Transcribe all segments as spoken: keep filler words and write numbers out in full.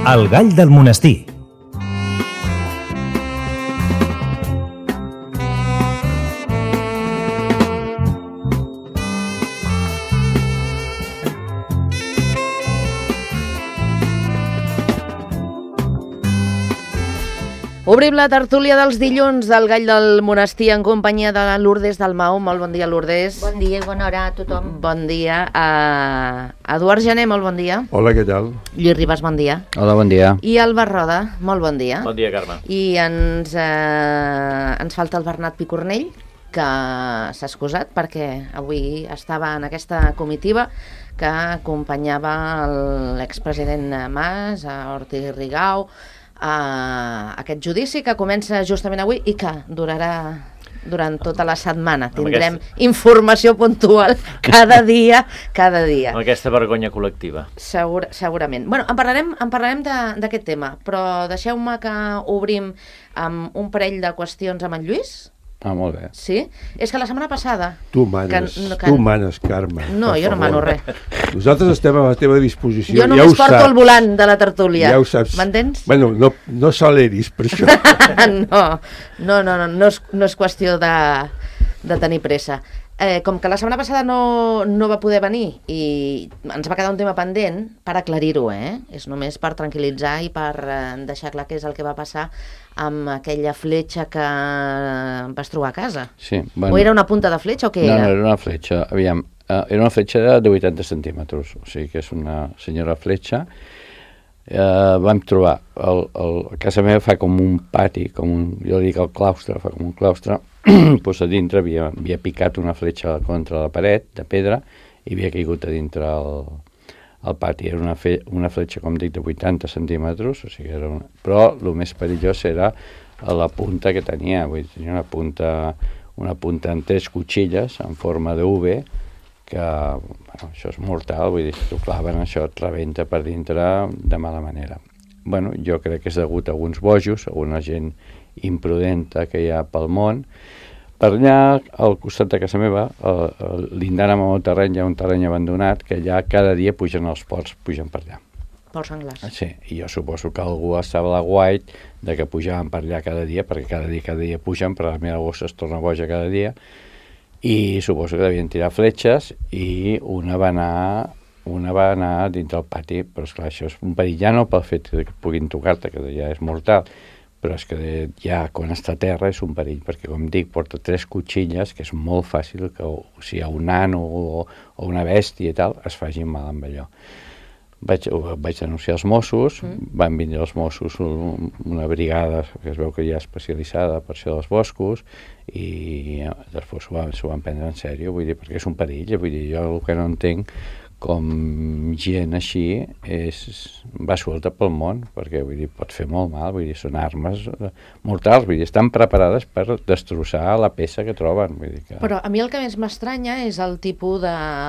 El gall del monestir. Obrim la tertúlia dels dilluns del Gall del Monestir en companyia de Lourdes Dalmau. Molt bon dia, Lourdes. Bon dia i bona hora a tothom. Bon dia. Uh, Eduard Gené, molt bon dia. Hola, què tal? Lluís Ribas, bon dia. Hola, bon dia. I Alba Roda, molt bon dia. Bon dia, Carme. I ens, uh, ens falta el Bernat Picornell, que s'ha excusat perquè avui estava en aquesta comitiva que acompanyava l'expresident Mas, a Ortiz Rigau, a aquest judici que comença justament avui i que durarà durant tota la setmana. Tindrem aquesta... informació puntual cada dia, cada dia. Amb aquesta vergonya col·lectiva. Segur, segurament. Bueno, en parlarem, en parlarem d'aquest tema, però deixeu-me que obrim amb un parell de qüestions amb en Lluís. Ah, molt bé. Sí? És que la setmana passada... Tu manes, que, que... tu manes, Carme. No, jo no mano res. Nosaltres estem a la teva disposició. Jo només ja porto saps. El volant de la tertúlia. Ja ho saps. M'entens? Bueno, no, no s'aleris per això. no, no, no, no, no és, no és qüestió de, de tenir pressa. Eh, com que la setmana passada no, no va poder venir i ens va quedar un tema pendent, per aclarir-ho, eh? És només per tranquil·litzar i per eh, deixar clar què és el que va passar amb aquella fletxa que vas trobar a casa. Sí, bueno. O era una punta de fletxa o què no, era? No, era una fletxa, aviam, uh, era una fletxa de vuitanta centímetres, o sigui que és una senyora fletxa. Uh, vam trobar, el, el, a casa meva fa com un pati, com un, jo dic el claustre, fa com un claustre, pues a dintre havia, havia picat una fletxa contra la paret de pedra i havia caigut a dintre el, el pati. Era una, fe, una fletxa, com dic, de vuitanta centímetres, o sigui, era una... però el més perillós era la punta que tenia, vull dir, tenia una punta, una punta en tres cuchilles en forma de U, que, bueno, això és mortal, vull dir, si t'ho claven, això et rebenta per dintre de mala manera. Bueno, jo crec que és degut a alguns bojos, a alguna gent imprudenta que hi ha pel món. Per allà, al costat de casa meva, lindant amb el terreny, hi ha un terreny abandonat, que allà cada dia pugen els porcs, pugen per allà. Porcs senglars. Sí, i jo suposo que algú estava a la guait de que pujaven per allà cada dia, perquè cada dia, cada dia pugen, però la meva gossa es torna boja cada dia, i suposo que devien tirar fletxes i una va anar una va anar dintre el pati, però esclar, això és un perill ja no pel fet que puguin tocar-te, que ja és mortal, però és que ja quan està a terra és un perill, perquè com dic, porta tres cuchilles, que és molt fàcil que o, o sigui, un nano o, o una bèstia i tal, es facin mal amb allò. Vaig, vaig denunciar els Mossos, mm. van vindre els Mossos, una brigada que es veu que hi ha especialitzada per això dels boscos, i després s'ho van, van prendre en sèrio, vull dir, perquè és un perill, vull dir, jo el que no entenc com gent així és, va suelta pel món, perquè vull dir, pot fer molt mal, vull dir, són armes mortals, vull dir, estan preparades per destrossar la peça que troben. Vull dir que... Però a mi el que més m'estranya és el tipus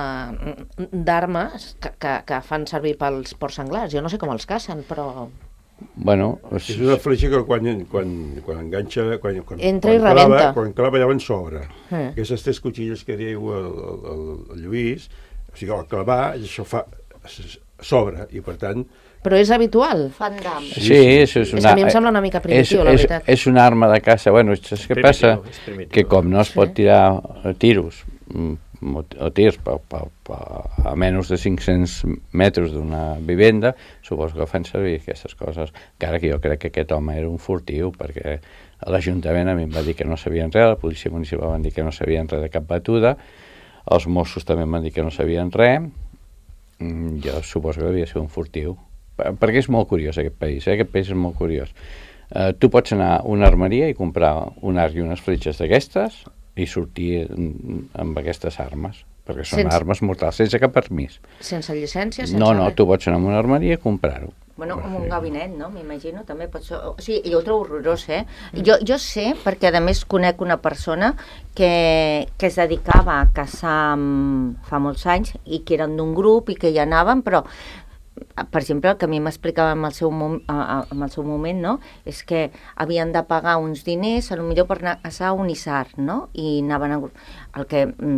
d'armes que, que, que fan servir pels porcs senglars. Jo no sé com els cacen, però... Bueno, és una fletxa que quan, quan, quan enganxa, quan, quan, entra i quan rebenta. Clava, quan clava llavors s'obre. Eh. Aquestes tres cuchilles que diu el, el, el Lluís, o sigui, al clavar, això fa s'obre, i per tant... Però és habitual? Fan dam. Sí, sí, és, és, una, és que a mi em sembla una mica primitiu, és, la és, veritat. És una arma de caça. Bueno, és que primitiu, passa primitiu. Que com no es pot tirar tiros o tirs pa, pa, pa, a menys de cinc-cents metres d'una vivenda, suposo que fan servir aquestes coses. Encara que jo crec que aquest home era un furtiu, perquè l'Ajuntament a mi em va dir que no sabien res, la policia municipal va dir que no sabien res de cap batuda, els Mossos també em van dir que no sabien res, jo suposo que devia ser un furtiu, perquè és molt curiós aquest país, eh? Aquest país és molt curiós. Uh, tu pots anar a una armeria i comprar un arc i unes fletxes d'aquestes i sortir amb aquestes armes, perquè són sense... armes mortals, sense cap permís. Sense llicència? Sense no, no, tu pots anar a una armeria i comprar-ho. Bueno, com un gabinet, no? M'imagino, també pot ser... O sigui, jo ho trobo horrorós, eh? Jo, jo sé, perquè a més conec una persona que, que es dedicava a caçar fa molts anys i que eren d'un grup i que hi anaven, però, per exemple, el que a mi m'explicava en, el seu mom, en el seu moment, no? És que havien de pagar uns diners, potser per anar a caçar un isard, no? I anaven a... El que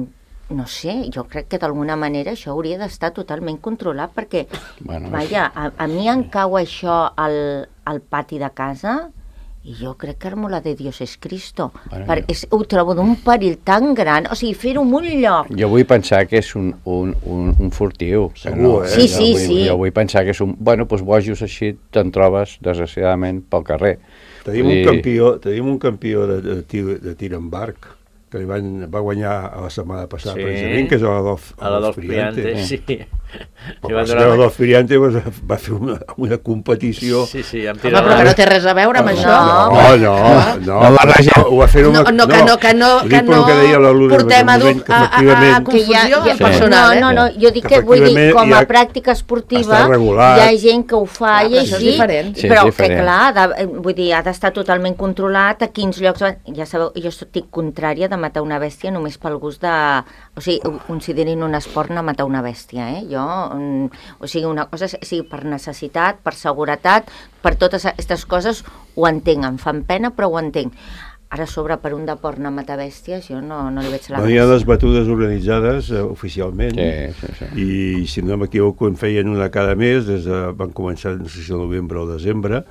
no sé, jo crec que d'alguna manera això hauria d'estar totalment controlat, perquè, Bueno, vaja, a, a mi em cau això al, al pati de casa i jo crec que armo la de Dios es Cristo, Bueno, per, jo- és, ho trobo d'un perill tan gran, o sigui, fer-ho en un lloc. Jo vull pensar que és un, un, un, un furtiu. que Segur, eh? Sí, jo sí, vull, sí. Jo vull pensar que és un... Bueno, doncs bojos així te'n trobes, desgraciadament, pel carrer. Tenim Vull un dir- campió, tenim un campió de, de, tir, de tir en barc que li van, va guanyar a la setmana passada, Sí. precisament, que és l'Adolf A l'Adolf Priante. Priante, sí. Però Li van va ser donar- l'Adolf Priante pues, va fer una, una competició... Sí, sí, amb Home, tirar però que no té res a veure amb això. No, no, no, No barregem. ho va fer No, una... no, que no, que no, ho que dic per no el que deia la Lourdes portem a, Bermudell, du- que a, a, a efectivament- confusió Que el personal, no, eh? no, no, jo dic Que que vull dir, efectivament com a hi ha- pràctica esportiva està regulat. hi ha gent que ho fa Clar, i però això és així, diferent. Sí, és però que diferent. clar, ha de, vull dir, ha d'estar totalment controlat a quins llocs van. Ja sabeu, jo estic contrària de matar una bèstia només pel gust de... O sigui, ho considerin un esport anar a matar una bèstia, eh? Jo, mm, o sigui, una cosa, sí, per necessitat, per seguretat, per totes aquestes coses, ho entenc, em fan pena, però ho entenc. Ara, a sobre, per un deport anar a matar bèsties, jo no, no li veig la No hi ha les batudes organitzades eh, oficialment, Sí, sí, sí. i si no m'equivoco en feien una cada mes, des de, van començar no sé si el novembre o desembre,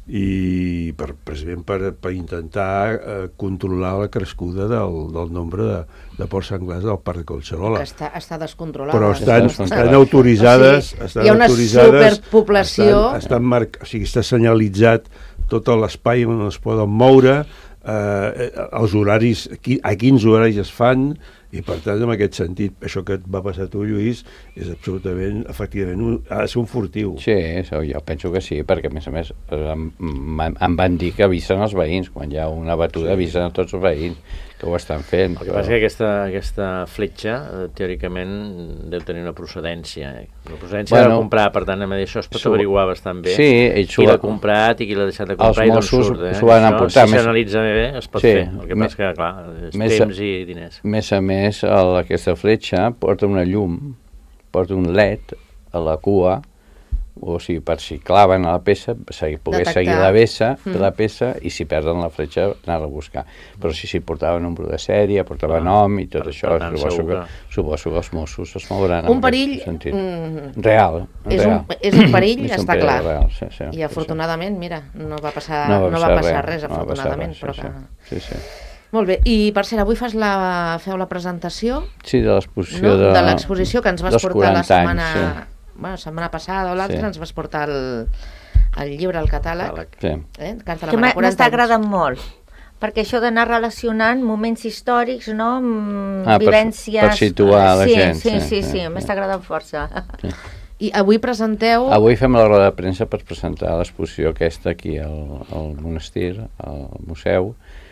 i per, precisament per, per intentar eh, controlar la crescuda del, del nombre de, de porcs senglars del Parc de Collserola. Que està, està descontrolada. Però estan, Està estan descontrolat. autoritzades, O sigui, estan hi ha una autoritzades, superpoblació. estan, estan marc, o sigui, està senyalitzat tot l'espai on es poden moure, eh, els horaris, qui- a quins horaris es fan, i per tant, en aquest sentit, això que et va passar a tu, Lluís, és absolutament, efectivament, un, ha de ser un furtiu. Sí, això, jo penso que sí, perquè a més a més eh, em, em em van dir que avisen els veïns, quan hi ha una batuda avisen a tots els veïns que ho estan fent. El que passa és que aquesta, aquesta fletxa, eh, teòricament, deu tenir una procedència. Eh? Una procedència Bueno, de comprar, per tant, amb això es pot s'ho- averiguar bastant bé. Sí, ells s'ho qui l'ha va- comprat i qui l'ha deixat de Els comprar i d'on Mossos surt. Eh? s'ho van Això, emportar si més- s'analitza bé, es pot Sí, fer. El que me- passa és que, clar, és més- temps i diners. A més a més, el, aquesta fletxa porta una llum, porta un L E D a la cua, o sigui, per si claven a la peça, segui, poder Detectar. seguir la peça, Mm. la peça, i si perden la fletxa, anar-la a buscar. Però si s'hi portava número de sèrie, portava Ah, nom i tot per- això, per tant, suposo segur que, que- suposo que els Mossos es mouran en Un aquest perill sentit. mm, Real, és, real. un, és un perill, És un està perill clar. real, sí, sí, I sí, afortunadament, mira, no va passar, No no va va passar passar res, res, no va passar afortunadament. res, Però sí, que... sí, sí. Molt bé, i per cert, avui fas la, feu la presentació Sí, de l'exposició no? de... de l'exposició que ens vas dels portar la quaranta anys, setmana, sí. bueno, setmana passada o l'altra, Sí. ens vas portar el, el llibre, el catàleg, Catàleg. Sí. eh? Carta a la Que Mare, m'ha- quaranta m'està anys. agradant molt, perquè això d'anar relacionant moments històrics, no? Mm, Ah, per- vivències... per situar la sí, gent, Sí, sí, sí, sí, sí, sí, sí. m'està agradant força. I avui presenteu... Avui fem la roda de premsa per presentar l'exposició aquesta aquí al, al monestir, al museu,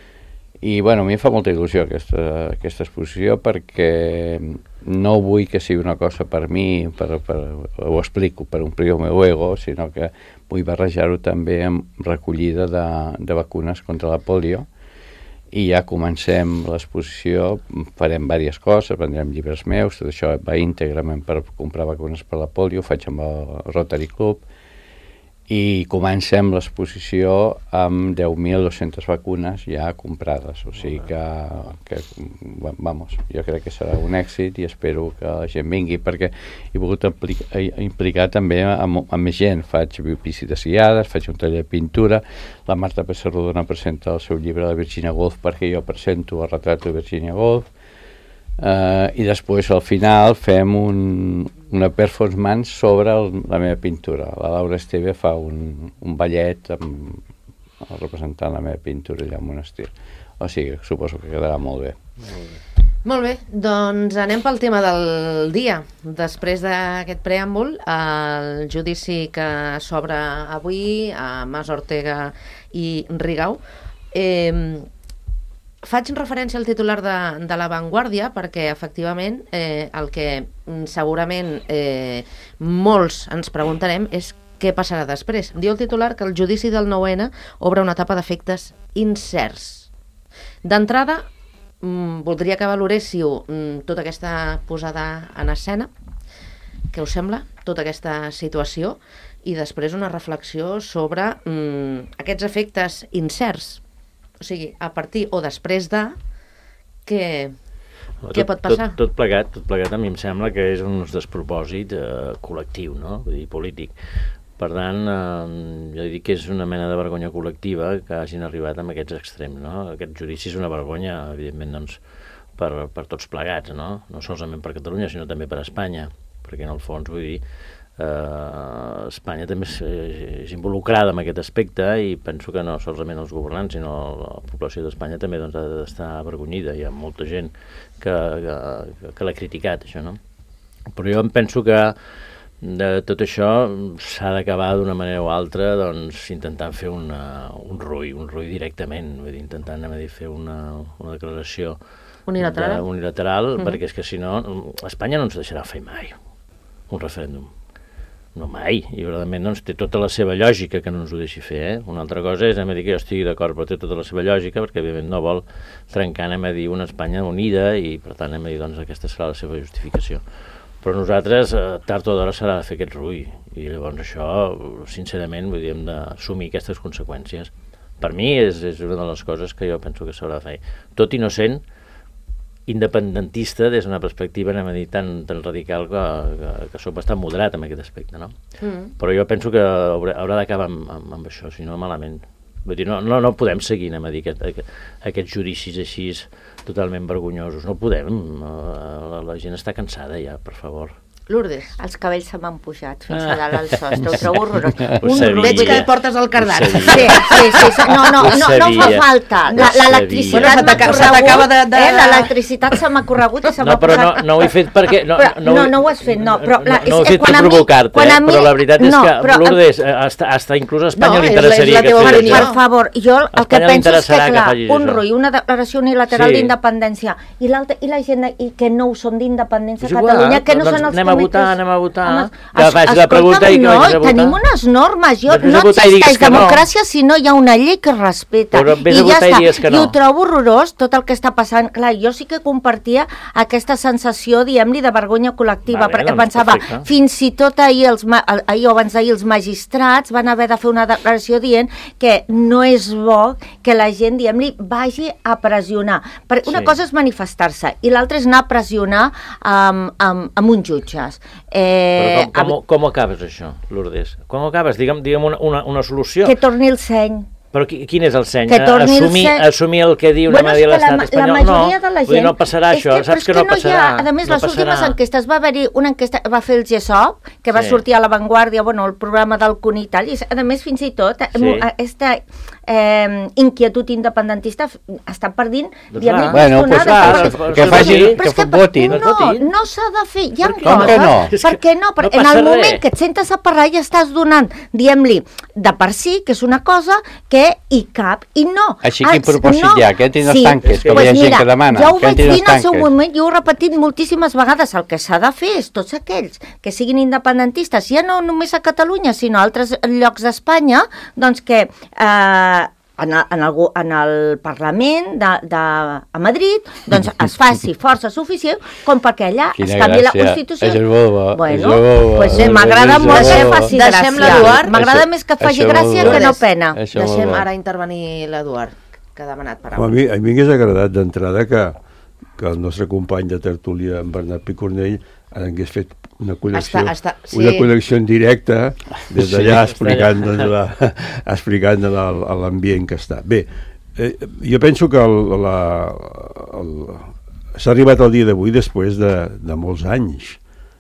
i bueno, a mi em fa molta il·lusió aquesta, aquesta exposició perquè no vull que sigui una cosa per mi, per, per, ho explico, per omplir el meu ego, sinó que vull barrejar-ho també amb recollida de, de vacunes contra la polio, i ja comencem l'exposició, farem diverses coses, vendrem llibres meus, tot això va íntegrament per comprar vacunes per la polio, ho faig amb el Rotary Club, i comencem l'exposició amb deu mil dos-centes vacunes ja comprades, o sigui que, que vamos, jo crec que serà un èxit i espero que la gent vingui, perquè he volgut implicar, implicar també amb, amb més gent. Faig visites guiades, faig un taller de pintura, la Marta Pessarrodona presenta el seu llibre de Virginia Woolf perquè jo presento el retrat de Virginia Woolf. Uh, i després al final fem un, una performance sobre el, la meva pintura. La Laura Esteve fa un, un ballet amb, representant la meva pintura allà al monestir, o sigui, suposo que quedarà molt bé. Molt bé, doncs anem pel tema del dia. Després d'aquest preàmbul, el judici que s'obre avui a Mas Ortega i Rigau. Eh, faig referència al titular de, de La Vanguardia perquè efectivament eh, el que segurament eh, molts ens preguntarem és què passarà després. Diu el titular que el judici del nou ene obre una etapa d'efectes incerts. D'entrada, mm, voldria que valoréssiu mm, tota aquesta posada en escena, què us sembla, tota aquesta situació, i després una reflexió sobre mm, aquests efectes incerts. O sigui, a partir o després de que... Què pot passar? Tot, tot plegat, tot plegat a mi em sembla que és un despropòsit eh, col·lectiu, no? Vull dir, polític. Per tant, eh, jo dic que és una mena de vergonya col·lectiva que hagin arribat amb aquests extrems, no? Aquest judici és una vergonya, evidentment, doncs, per, per tots plegats, no? No solament per Catalunya, sinó també per Espanya, perquè en el fons, vull dir, Uh, Espanya també és, és involucrada en aquest aspecte i penso que no solament els governants sinó la població d'Espanya també doncs, ha d'estar avergonyida. Hi ha molta gent que, que, que l'ha criticat, això, no? Però jo em penso que de tot això s'ha d'acabar d'una manera o altra doncs, intentant fer una, un rui, un rui directament, vull dir, intentant anem a dir, fer una, una declaració unilateral, de, unilateral mm-hmm. perquè és que si no Espanya no ens deixarà fer mai un referèndum. No mai, i realment doncs, té tota la seva lògica que no ens ho deixi fer. Eh? Una altra cosa és, anem a dir que jo estigui d'acord, però té tota la seva lògica, perquè evidentment no vol trencar, anem a dir, una Espanya unida, i per tant, anem a dir, doncs, aquesta serà la seva justificació. Però nosaltres, eh, tard o d'hora, s'ha de fer aquest rui, i llavors això, sincerament, vull dir, hem d'assumir aquestes conseqüències. Per mi és, és una de les coses que jo penso que s'haurà de fer. Tot innocent, independentista des d'una perspectiva, anem a dir, tan, tan radical que, que, que soc bastant moderat en aquest aspecte, no? Mm. Però jo penso que haurà, haurà d'acabar amb, amb, amb això, si no malament. Vull dir, no, no, no podem seguir, anem a dir, aquest, aquest, aquests judicis així totalment vergonyosos. No podem, la, la gent està cansada ja, per favor. Lourdes. Els cabells se m'han pujat fins a dalt al sostre, ho trobo horrorós. Un veig que portes el cardar. Sí, sí, sí, sí. No, no, no, no fa falta. L'electricitat m'ha corregut, eh? L'electricitat se m'ha corregut i se m'ha No, però no, no ho he fet perquè... No, no, no ho has fet, no. Però no, no ho he fet per provocar-te, eh? Però la veritat és que, Lourdes, hasta inclús a Espanya li interessaria que fes això. Per favor, jo el que penso és que, clar, un rui, una declaració unilateral d'independència, i la gent que no ho són d'independència a Catalunya, que no són els a votar, anem a votar. Home, que faig la pregunta i que vaig a votar. Tenim unes normes. Jo, no existeix democràcia no. si no hi ha una llei que es respeta. Però vés a votar i digues que no. I ho trobo horrorós, tot el que està passant. Clar, jo sí que compartia aquesta sensació, diguem-li, de vergonya col·lectiva, vale, perquè doncs, pensava, perfecte. Fins i tot ahir, els, ahir o abans d'ahir, els magistrats van haver de fer una declaració dient que no és bo que la gent, diguem-li, vagi a pressionar. Perquè una sí. cosa és manifestar-se i l'altra és anar a pressionar amb, amb, amb un jutge. Eh, Però com, com, com acabes això, Lourdes? Com acabes? Digue'm, digue'm una, una, una solució. Que torni el seny. Però quin és el seny? Assumir, el assumir el que diu bueno, una dir l'estat la, espanyol? La majoria de la gent... No, no passarà això, que, saps que, que no, no passarà. Ha, a més, no les passarà. últimes enquestes va haver-hi una enquesta, va fer el G S O P, que va sí. sortir a La Vanguardia, bueno, el programa del C U N i tal, i a més, fins i tot, sí. aquesta eh, inquietud independentista està perdint, doncs diguem-li, bueno, pues clar, perquè, que facin, que, que votin. No, no s'ha de fer, hi ha com que no? Per què no? Perquè en el moment que et sentes a parlar ja estàs donant, diguem-li, de per si, que és una cosa que hi cap, i no. Així quin propòsit no, hi ha? Que entrin els sí, tanques, que pues hi ha gent mira, que demana. Ja ho vaig dir en el seu moment, jo ho he repetit moltíssimes vegades, el que s'ha de fer és tots aquells que siguin independentistes, ja no només a Catalunya, sinó a altres llocs d'Espanya, doncs que eh, en el, en el, en el Parlament de, de, a Madrid doncs es faci força suficient com perquè allà Quina es canvi la gràcia. Constitució. És boba, bueno, és boba, pues eh, m'agrada molt que faci gràcia. M'agrada més que faci gràcia que no pena. Deixem ara intervenir l'Eduard, que ha demanat paraula. A mi, a mi m'hagués agradat d'entrada que, que el nostre company de tertúlia, en Bernat Picornell, hagués fet una connexió, està, està, sí. una connexió en directe des d'allà sí, explicant, doncs, la, explicant l'ambient que està. Bé, eh, jo penso que el, la, el, s'ha arribat al dia d'avui després de, de molts anys.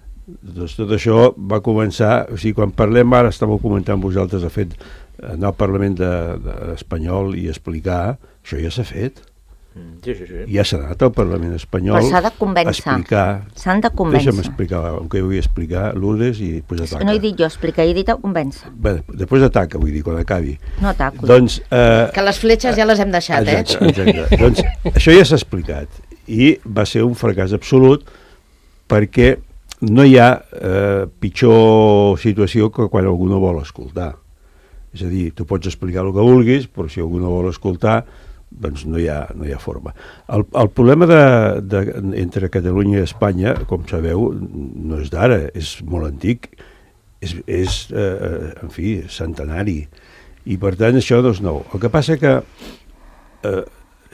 Doncs tot això va començar, o sigui, quan parlem ara, estàveu comentant vosaltres, de fet, anar al Parlament de, de, espanyol i explicar, això ja s'ha fet. Sí, sí, sí. Ja s'ha anat al Parlament espanyol però s'ha de convèncer. Explicar. S'han de convèncer. Deixa'm explicar el que vull explicar, Lourdes, i després ataca. No he dit jo explicar, he dit convèncer. Bé, després ataca, vull dir, quan acabi. No ataco. Doncs, eh, que les fletxes ja les hem deixat, exacte, eh? Exacte. Doncs això ja s'ha explicat i va ser un fracàs absolut perquè no hi ha eh, pitjor situació que quan algú no vol escoltar. És a dir, tu pots explicar el que vulguis, però si algú no vol escoltar, doncs no hi ha, no hi ha forma. El, el problema de, de, entre Catalunya i Espanya, com sabeu, no és d'ara, és molt antic, és, és eh, en fi, centenari, i per tant això doncs no. El que passa que eh,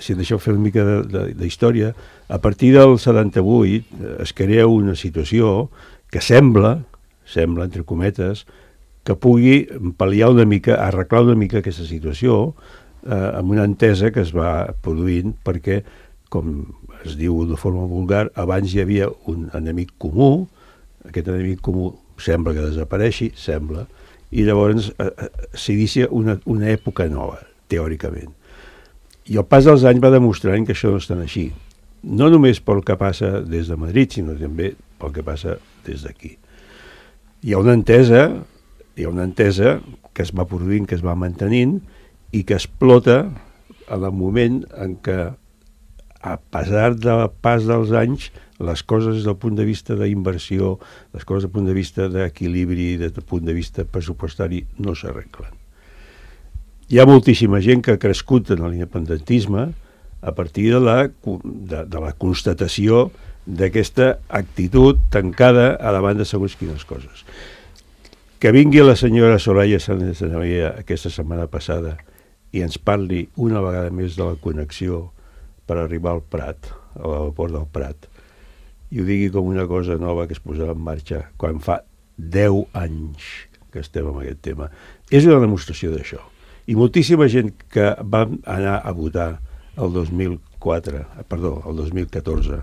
si deixeu fer una mica d'història, a partir del setanta-vuit es crea una situació que sembla, sembla, entre cometes, que pugui pal·liar una mica, arreglar una mica aquesta situació eh, amb una entesa que es va produint perquè, com es diu de forma vulgar, abans hi havia un enemic comú, aquest enemic comú sembla que desapareixi, sembla, i llavors eh, s'inicia una, una època nova, teòricament. I el pas dels anys va demostrant que això no és tan així. No només pel que passa des de Madrid, sinó també pel que passa des d'aquí. Hi ha una entesa, hi ha una entesa que es va produint, que es va mantenint i que explota en el moment en què, a pesar del pas dels anys, les coses des del punt de vista d'inversió, les coses des del punt de vista d'equilibri, des del punt de vista pressupostari, no s'arreglen. Hi ha moltíssima gent que ha crescut en l'independentisme a partir de la, de, de la constatació d'aquesta actitud tancada a davant de segons quines coses. Que vingui la senyora Soraya Sáenz de Santamaría aquesta setmana passada i ens parli una vegada més de la connexió per arribar al Prat, a l'aeroport del Prat, i ho digui com una cosa nova que es posarà en marxa quan fa deu anys que estem en aquest tema. És una demostració d'això. I moltíssima gent que va anar a votar el dos mil quatre, perdó, el dos mil catorze,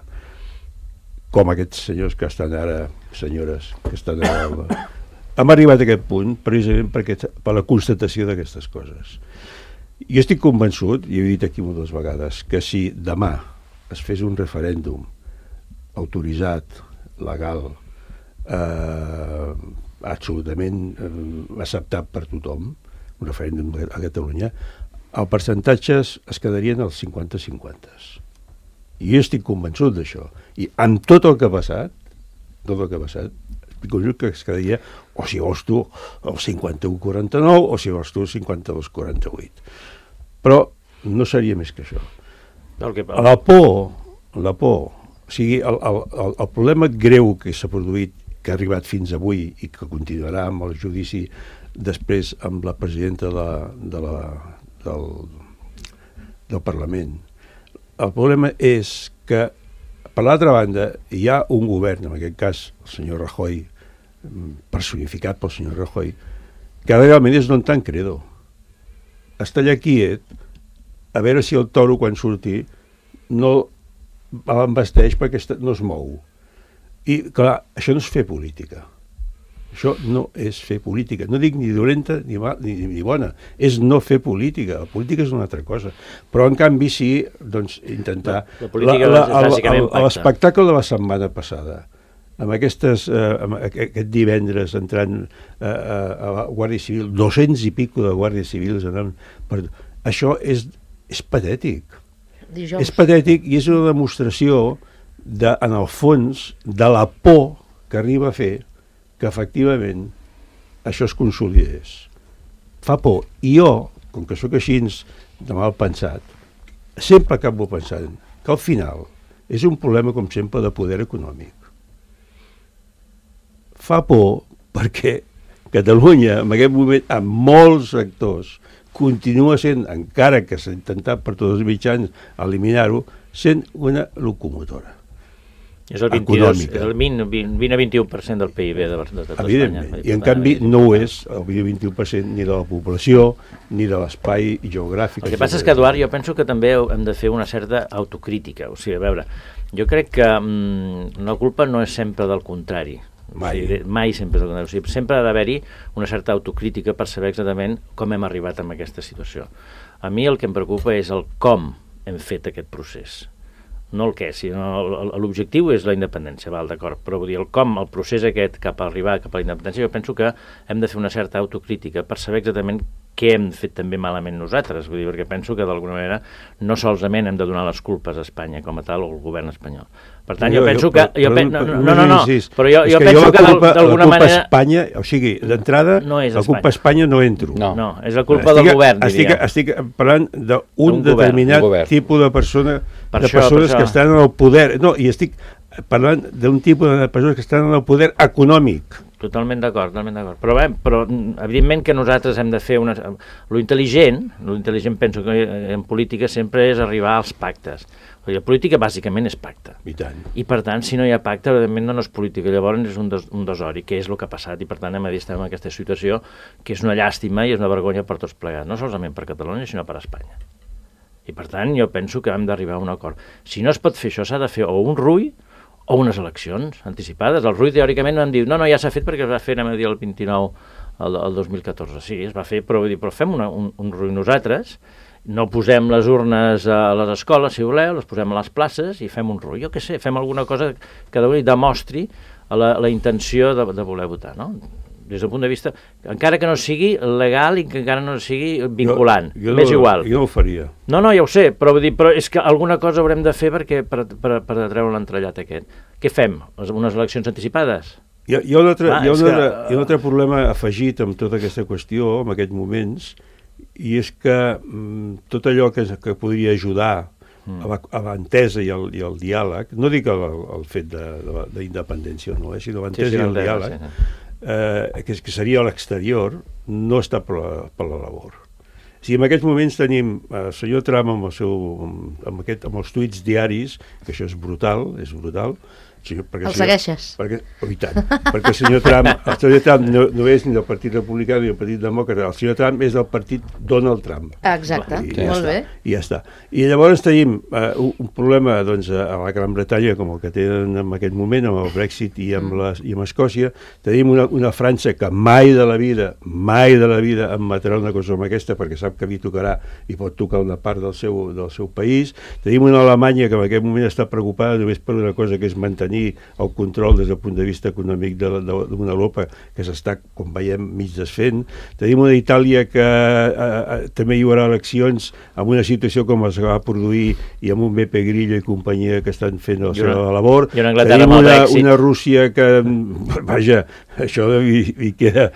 com aquests senyors que estan ara, senyores que estan ara, hem arribat a aquest punt precisament perquè, per la constatació d'aquestes coses. Jo estic convençut, i he dit aquí moltes vegades, que si demà es fes un referèndum autoritzat, legal, eh, absolutament eh, acceptat per tothom, un referèndum a Catalunya, els percentatges es quedarien als cinquanta cinquanta. I jo estic convençut d'això. I amb tot el que ha passat, tot el que ha passat, estic convençut que es quedaria, o si vols tu, el cinquanta-u quaranta-nou, o si vols tu, el cinquanta-dos quaranta-vuit. Però no seria més que això. La por, la por, o sigui, el, el, el, el problema greu que s'ha produït, que ha arribat fins avui i que continuarà amb el judici després amb la presidenta de la, de la, del, del Parlament. El problema és que, per l'altra banda, hi ha un govern, en aquest cas el senyor Rajoy, personificat pel senyor Rajoy, que realment és non tan credo. Està allà quiet, a veure si el toro, quan surti, no l'embesteix perquè no es mou. I, clar, això no és fer política. Això no és fer política. No dic ni dolenta ni, ni, ni bona. És no fer política. La política és una altra cosa. Però, en canvi, sí, doncs, intentar... La política la, la, és bàsicament pacte. L'espectacle de la setmana passada, amb, aquestes, eh, amb aquest divendres entrant eh, a la Guàrdia Civil, dos-cents i pico de guàrdies civils anant per... Això és, és patètic. Dijous. És patètic i és una demostració, de, en el fons, de la por que arriba a fer que efectivament això es consolidés. Fa por. I jo, com que sóc així de mal pensat, sempre acabo pensant que al final és un problema, com sempre, de poder econòmic. Fa por perquè Catalunya, en aquest moment, en molts sectors, continua sent, encara que s'ha intentat per tots els mitjans eliminar-ho, sent una locomotora. És el vint-i-dos, és el vint a vint-i-u per cent del P I B de, de tot Espanya. I en canvi no ho és el vint a vint-i-u per cent ni de la població ni de l'espai geogràfic. El que passa és que, Eduard, jo penso que també hem de fer una certa autocrítica. O sigui, a veure, jo crec que mm, la culpa no és sempre del contrari. Mai. O sigui, mai sempre és del contrari. O sigui, sempre ha d'haver-hi una certa autocrítica per saber exactament com hem arribat a aquesta situació. A mi el que em preocupa és el com hem fet aquest procés. No el què, sinó l'objectiu és la independència, val, d'acord, però vull dir, el com, el procés aquest cap a arribar cap a la independència, jo penso que hem de fer una certa autocrítica per saber exactament què hem fet també malament nosaltres, vull dir, perquè penso que d'alguna manera no solament hem de donar les culpes a Espanya com a tal o al govern espanyol. Per tant, jo, jo penso jo, que... Jo, per, no, no, no, no, però jo, jo penso que d'alguna manera... Espanya, o sigui, d'entrada, no la culpa a Espanya no entro. No, no és la culpa estic, del govern, estic, diria. Estic parlant d'un determinat govern. tipus de persona, per de això, persones que estan en el poder. No, i estic parlant d'un tipus de persones que estan en el poder econòmic. Totalment d'acord, totalment d'acord. Però, bé, però evidentment que nosaltres hem de fer una... Lo intel·ligent, lo intel·ligent penso que en política sempre és arribar als pactes. La política bàsicament és pacte. I tant. I per tant, si no hi ha pacte, evidentment no és política. Llavors és un, des, un desori, que és el que ha passat, i per tant hem de dir estem en aquesta situació que és una llàstima i és una vergonya per tots plegats, no solament per Catalunya, sinó per Espanya. I per tant jo penso que hem d'arribar a un acord. Si no es pot fer això, s'ha de fer o un rull o unes eleccions anticipades. El Rull, teòricament, vam dir, no, no, ja s'ha fet perquè es va fer, anem a dir, el vint-i-nou, el, el dos mil catorze. Sí, es va fer, però, dir, però fem una, un, un Rull nosaltres, no posem les urnes a les escoles, si voleu, les posem a les places i fem un Rull. Jo què sé, fem alguna cosa que cada un demostri la, la intenció de, de voler votar, no? Des del punt de vista, encara que no sigui legal i que encara no sigui vinculant, jo, jo m'és no, igual. Jo no ho faria. No, no, ja ho sé, però, vull dir, però és que alguna cosa haurem de fer perquè, per, per, per atreure l'entrellat aquest. Què fem? Unes eleccions anticipades? Hi ha, hi ha, un, altre, ah, hi ha, un, que... altre, hi ha un altre problema afegit amb tota aquesta qüestió, en aquests moments, i és que mm, tot allò que, que podria ajudar mm. a, la, a l'entesa i, el, i el diàleg, no dic el, el fet d'independència, no, eh, sinó l'entesa sí, sí, i el diàleg, sí. Eh, que, que seria a l'exterior, no està per la, per la labor. Si en aquests moments tenim el senyor Trump amb, el seu, amb, aquest, amb els tuits diaris, que això és brutal, és brutal, sí, perquè el senyor, segueixes? Perquè, oh, i tant, perquè el senyor Trump, el senyor Trump no, no és ni del Partit Republicà ni del Partit Demòcrata, el senyor Trump és del Partit Donald Trump. Exacte, I, sí. Molt ja bé. està, I ja està. I llavors tenim uh, un, un problema doncs, a la Gran Bretanya, com el que tenen en aquest moment, amb el Brexit i amb, la, i amb Escòcia, tenim una, una França que mai de la vida, mai de la vida em matarà una cosa com aquesta, perquè sap que li tocarà i pot tocar una part del seu, del seu país. Tenim una Alemanya que en aquest moment està preocupada només per una cosa que és mantenir el control des del punt de vista econòmic d'una Europa que s'està, com veiem, mig desfent. Tenim una Itàlia que eh, eh, també hi haurà eleccions amb una situació com es va produir i amb un Beppe Grillo i companyia que estan fent la seva labor. Tenim una, una Rússia que, vaja, això de mi, mi queda...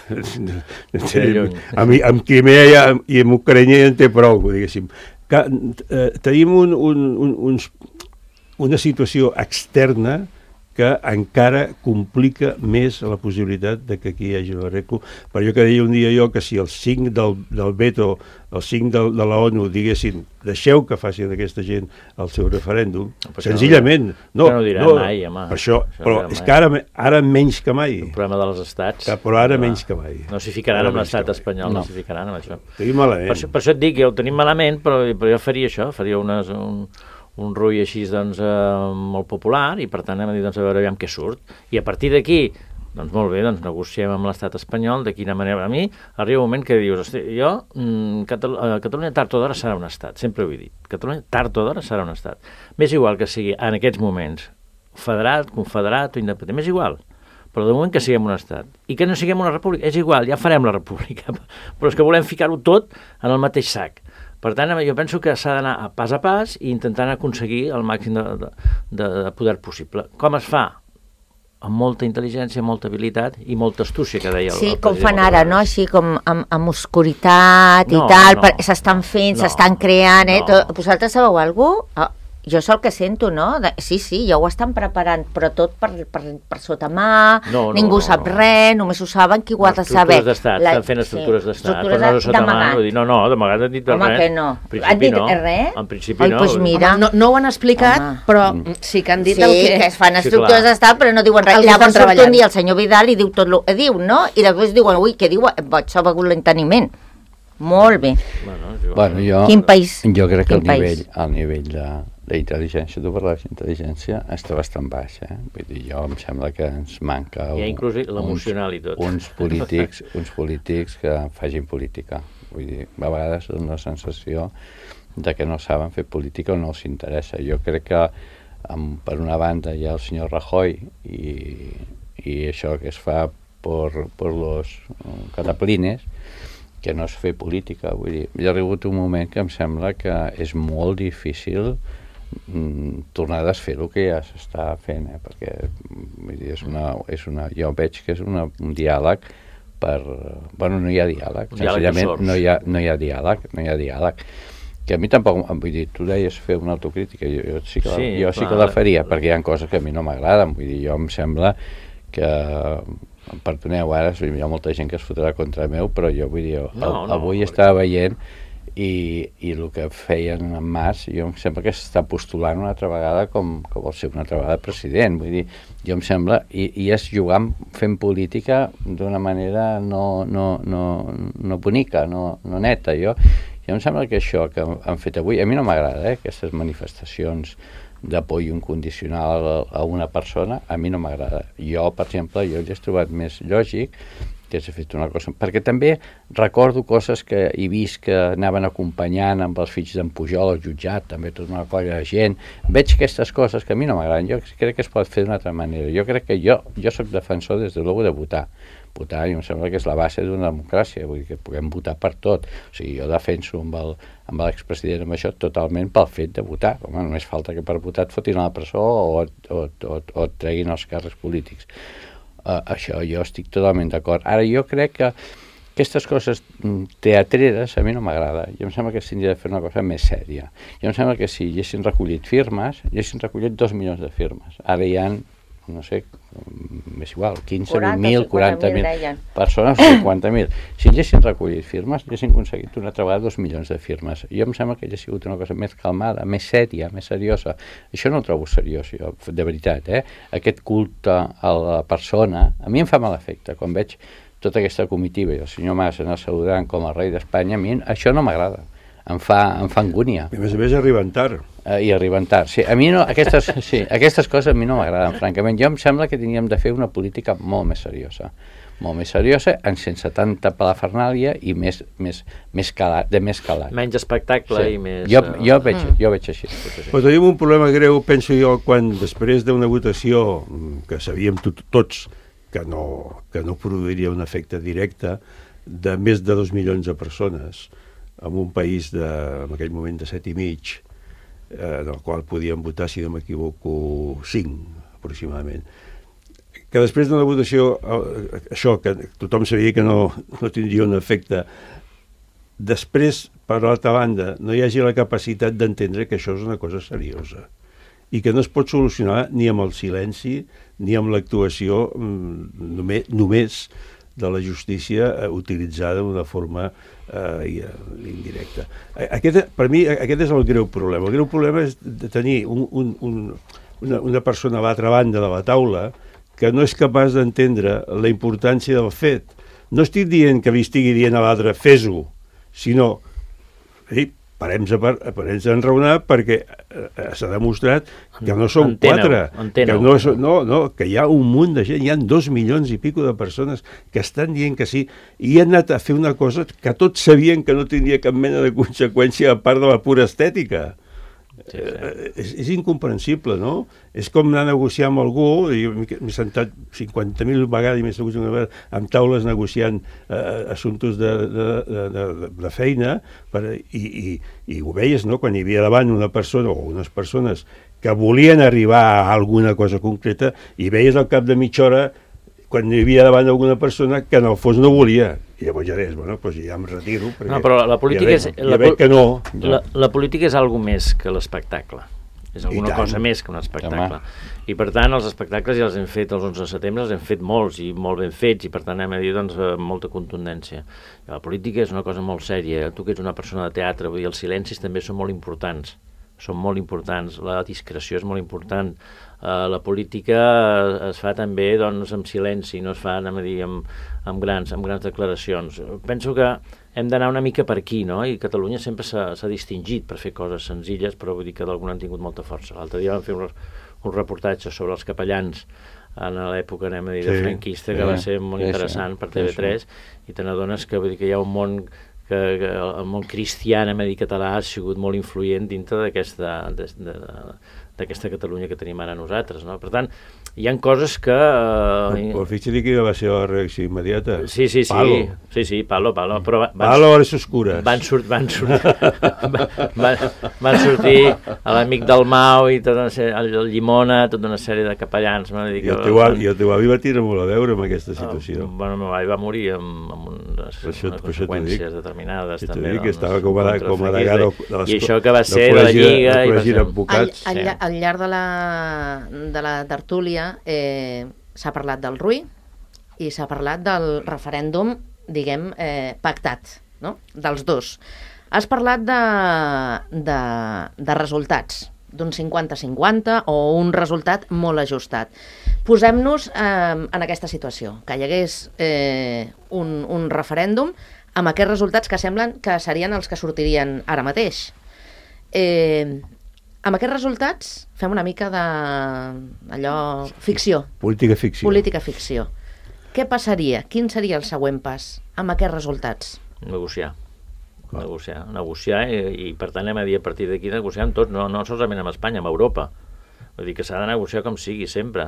amb, amb Crimea i amb, i amb Ucrania en té prou, diguéssim. Que, eh, tenim un, un, un, uns una situació externa que encara complica més la possibilitat de que aquí hi hagi l'arreglo. Per allò que deia un dia jo, que si els cinc del, del veto, els cinc del, de la ONU diguessin, deixeu que facin aquesta gent el seu referèndum, no, senzillament... No, no, no, no mai, home. Per això, això però és que ara, ara menys que mai. El problema dels estats. Que, però ara no, menys que mai. No s'hi ficaran amb l'estat espanyol, no s'hi ficaran amb això. Tenim malament. Per això, per això et dic, jo ho tenim malament, però, però jo faria això, faria unes... Un... un rull així doncs, eh, molt popular i per tant hem de dir doncs, a veure aviam què surt i a partir d'aquí, doncs molt bé, doncs negociem amb l'estat espanyol, de quina manera a mi arriba un moment que dius, hosti, jo mm, Catal Catalunya tard o d'hora serà un estat, sempre ho he dit, Catalunya tard o d'hora serà un estat, m'és igual que sigui en aquests moments federat, confederat o independent, m'és igual, però de moment que siguem un estat i que no siguem una república, és igual, ja farem la república, però és que volem ficar-ho tot en el mateix sac. Per tant, jo penso que s'ha d'anar a pas a pas i intentant aconseguir el màxim de, de, de poder possible. Com es fa? Amb molta intel·ligència, molta habilitat i molta astúcia, que deia el, sí, el com fan ara, no? Així com amb, amb oscuritat no, i tal, no, s'estan fent, no, s'estan creant, eh? No. Vosaltres sabeu alguna cosa? Oh. Jo és el que sento, no? De, sí, sí, ja ho estan preparant, però tot per, per, per sota mà, no, no, ningú no, sap no. res, només ho saben qui ho ha de saber. Estructures d'estat, la... estan fent estructures sí. d'estat, però no sota mà, vull dir, no, no, d'amagat han dit res. Home, que no. Han dit no. res? En principi Oi, no. Pues mira. Home, no. No ho han explicat, home. Però sí que han dit sí, el que... Sí, que es fan estructures sí, d'estat, però no diuen res. Llavors surt un dia el senyor Vidal i diu tot el que diu, no? I després diuen, ui, què diu? Boig, s'ha begut l'enteniment. Molt bé. Bueno, jo, bueno, jo, Quin país? Jo crec que el Quin nivell, el nivell de d'intel·ligència, tu parlaves d'intel·ligència, està bastant baix, eh? Vull dir, jo em sembla que ens manca... Hi ha inclús l'emocional i tot. Uns polítics, uns polítics que facin política. Vull dir, a vegades és una sensació de que no saben fer política o no els interessa. Jo crec que amb, per una banda hi ha el senyor Rajoy i, i això que es fa per, per los cataplines, que no és fer política. Vull dir, hi ha arribat un moment que em sembla que és molt difícil mm, tornar a desfer el que ja s'està fent, eh? Perquè vull dir, és una, és una, jo veig que és una, un diàleg per... Bueno, no hi ha diàleg, senzillament no hi ha, no hi ha diàleg, no hi ha diàleg. Que a mi tampoc, vull dir, tu deies fer una autocrítica, jo, jo sí que, sí, la, jo sí que la faria, perquè hi ha coses que a mi no m'agraden, vull dir, jo em sembla que perdoneu, ara hi ha molta gent que es fotrà contra meu, però jo vull dir, no, no, avui no, estava veient i, i el que feien en Mas, jo em sembla que s'està postulant una altra vegada com que vol ser una altra vegada president, vull dir, jo em sembla, i, i és jugant fent política d'una manera no, no, no, no bonica, no, no neta, jo, jo em sembla que això que han fet avui, a mi no m'agrada, eh, aquestes manifestacions d'apoi incondicional a, a una persona, a mi no m'agrada. Jo, per exemple, jo l'he trobat més lògic que s'ha fet una cosa, perquè també recordo coses que he vist que anaven acompanyant amb els fills d'en Pujol al jutjat, també tota una colla de gent, veig aquestes coses que a mi no m'agraden, jo crec que es pot fer d'una altra manera, jo crec que jo, jo soc defensor des de luego de votar, votar i em sembla que és la base d'una democràcia, vull dir que puguem votar per tot, o sigui, jo defenso amb el amb l'expresident amb això totalment pel fet de votar, home, només falta que per votar et fotin a la presó o, o, o, o et treguin els càrrecs polítics. Uh, això jo estic totalment d'acord. Ara jo crec que aquestes coses teatreres a mi no m'agrada. Jo em sembla que s'hauria de fer una cosa més sèria. Jo em sembla que si haguessin recollit firmes, haguessin recollit dos milions de firmes. Ara hi ha, no sé, és igual, quinze mil, quaranta mil persones, cinquanta mil. Si haguessin recollit firmes, haguessin aconseguit una altra vegada dos milions de firmes. Jo em sembla que hauria sigut una cosa més calmada, més sèria, més seriosa. Això no ho trobo seriós, jo, de veritat, eh? Aquest culte a la persona, a mi em fa mal efecte, quan veig tota aquesta comitiva i el senyor Mas anar saludant com a rei d'Espanya, a mi això no m'agrada. Em fa, em fa angúnia. I a més a més arriben tard. Uh, I arriben tard. Sí, a mi no, aquestes, sí, aquestes coses a mi no m'agraden, francament. Jo em sembla que teníem de fer una política molt més seriosa. Molt més seriosa, en sense tanta palafernàlia i més, més, més calat, de més calat. Menys espectacle sí. i més... Jo, jo, veig, jo veig així. Però tenim un problema greu, penso jo, quan després d'una votació que sabíem tot, tots que no, que no produiria un efecte directe de més de dos milions de persones, en un país de, en aquell moment de set i mig, eh, en el qual podien votar, si no m'equivoco, cinc aproximadament. Que després d'una votació, eh, això, que tothom sabia que no, no tindria un efecte, després, per l'altra banda, no hi hagi la capacitat d'entendre que això és una cosa seriosa i que no es pot solucionar ni amb el silenci ni amb l'actuació mm, només, només de la justícia eh, utilitzada d'una forma eh, indirecta. Aquest, per mi aquest és el greu problema. El greu problema és de tenir un, un, un, una, una persona a l'altra banda de la taula que no és capaç d'entendre la importància del fet. No estic dient que li estigui dient a l'altre fes-ho, sinó ei, parem-nos a, parem a enraonar perquè eh, s'ha demostrat que no són enteneu, quatre, enteneu. que no, so, no, no, que hi ha un munt de gent, hi ha dos milions i pico de persones que estan dient que sí i han anat a fer una cosa que tots sabien que no tindria cap mena de conseqüència a part de la pura estètica. Sí, sí. Eh, és, és incomprensible, no? És com anar a negociar amb algú, i m'he sentat cinquanta mil vegades i m'he segut una vegada amb taules negociant eh, assumptes de, de, de, de, de feina, per, i, i, i ho veies, no?, quan hi havia davant una persona o unes persones que volien arribar a alguna cosa concreta i veies al cap de mitja hora quan hi havia davant alguna persona que en el fons no volia. I llavors ja deies, bueno, doncs ja em retiro. No, però la política ja és... Ja la, veig que no. La, la política és alguna més que l'espectacle. És alguna cosa més que un espectacle. I per tant, els espectacles ja els hem fet els onze de setembre, els hem fet molts i molt ben fets, i per tant hem de dir, doncs, molta contundència. La política és una cosa molt sèria. Tu que ets una persona de teatre, vull dir, els silencis també són molt importants. Són molt importants. La discreció és molt important. Uh, la política es fa també, doncs, amb silenci, no es fa, anem a dir, amb, amb, grans, amb grans declaracions. Penso que hem d'anar una mica per aquí, no? I Catalunya sempre s'ha distingit per fer coses senzilles, però vull dir que d'alguna han tingut molta força. L'altre dia vam fer un, un reportatge sobre els capellans en l'època, anem a dir, de sí, franquista, que sí, va ser molt sí, interessant sí, per T V tres, sí. I te n'adones que, vull dir, que hi ha un món que, que el món cristià, anem a dir, català, ha sigut molt influent dintre d'aquesta d'aquesta Catalunya que tenim ara nosaltres, no? Per tant, hi ha coses que... Eh... Però fixa't que va ser la reacció immediata. Sí, sí, sí. Palo. Sí, sí, palo, palo. Però van, palo a les oscures. Van, surt, van, surt, van, van sortir a l'amic del Mau i tota una sèrie, el Llimona, tota una sèrie de capellans. I el teu avi, el teu avi va tirar molt a veure amb aquesta situació. Uh, bueno, el meu avi va morir amb, amb unes, això, unes conseqüències determinades. Això també, dic, que estava com a, com a degà de, de I això que va ser de la Lliga... Del col·legi d'advocats. Al, al, al llarg de la, de la tertúlia eh, s'ha parlat del Rull i s'ha parlat del referèndum, diguem, eh, pactat, no?, dels dos. Has parlat de, de, de resultats, d'un cinquanta cinquanta o un resultat molt ajustat. Posem-nos eh, en aquesta situació, que hi hagués eh, un, un referèndum amb aquests resultats que semblen que serien els que sortirien ara mateix. Eh, amb aquests resultats fem una mica de allò, ficció. Política ficció. Política ficció. Què passaria? Quin seria el següent pas amb aquests resultats? Negociar. Negociar, negociar i, i per tant anem a dir a partir d'aquí negociar amb tots, no, no solament amb Espanya, amb Europa. Vull dir que s'ha de negociar com sigui, sempre.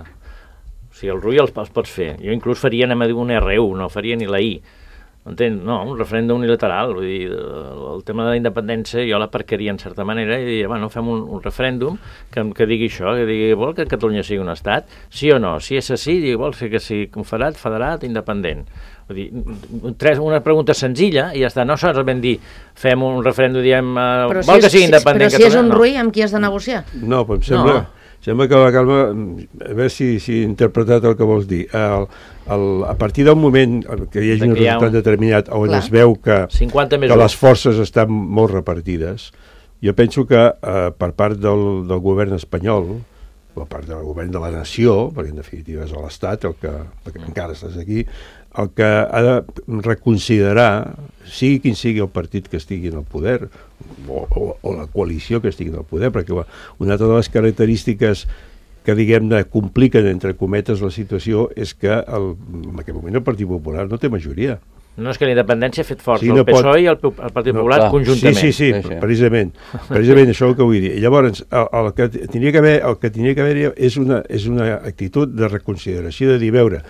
O sigui, el R U I els, els pots fer. Jo inclús faria, anem a dir, un R u, no faria ni la I. Entens? No, un referèndum unilateral. Vull dir, el tema de la independència jo l'aparcaria en certa manera i diria, bueno, fem un, un referèndum que, que digui això, que digui, vol que Catalunya sigui un estat? Sí o no? Si és sí, digui, vol que sigui confederat, federat, independent. Vull dir, tres, una pregunta senzilla i ja està, no solament dir fem un referèndum, diem, uh, vol si és, que sigui independent però si és un no. R U I, amb qui has de negociar? No, però em sembla, no. sembla que la Calma, a veure si, si he interpretat el que vols dir. El, el, a partir d'un moment que hi hagi un resultat un... determinat on Clar. es veu que, que les forces estan molt repartides, jo penso que eh, per part del, del govern espanyol, per part del govern de la nació, perquè en definitiva és l'Estat, el que, perquè mm. encara estàs aquí, el que ha de reconsiderar, sigui quin sigui el partit que estigui en el poder, o, o, o la coalició que estigui en el poder, perquè una altra de les característiques que, diguem-ne, compliquen, entre cometes, la situació, és que el, en aquest moment el Partit Popular no té majoria. No, és que la independència ha fet força, sí, el no P S O E pot... i el, el Partit no, Popular clar. conjuntament. Sí, sí, sí, sí. precisament. Precisament això és el que vull dir. Llavors, el, el que tenia que haver, el que tenia que haver és una, és una actitud de reconsideració, de dir, veure,